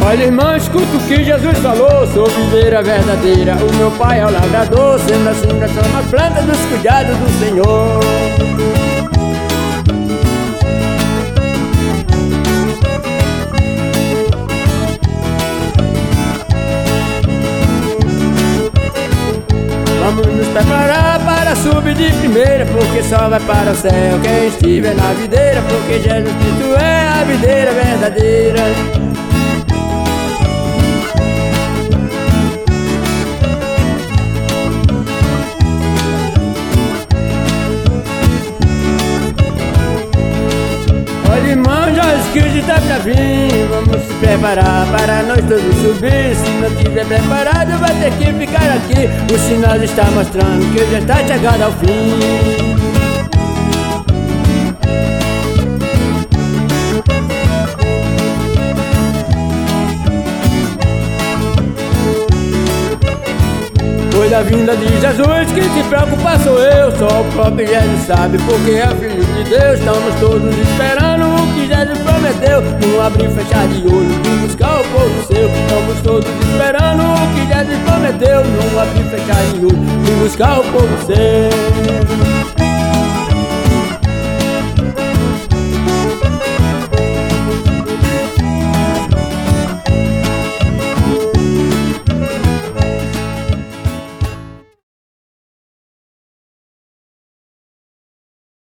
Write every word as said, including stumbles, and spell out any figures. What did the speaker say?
Olha, irmão, escuta o que Jesus falou. Sou videira verdadeira, o meu pai é o lavrador. Sendo assim, nós somos a planta dos cuidados do Senhor. Vamos nos preparar para subir de primeira, porque só vai para o céu quem estiver na videira, porque Jesus Cristo é a videira verdadeira. Olha, irmão, Jesus Cristo está pra vir. Vamos se preparar para nós todos subir. Se não estiver preparado, vai ter que ficar aqui. O sinal está mostrando que já está chegando ao fim. Foi da vinda de Jesus que se preocupa sou eu. Só o próprio Jesus sabe, porque é filho de Deus. Estamos todos esperando o que Jesus prometeu. Não abrir e fechar de olho, de buscar o povo seu. Estamos todos esperando o que Jesus prometeu. Não abrir e fechar de olho, de buscar o povo seu.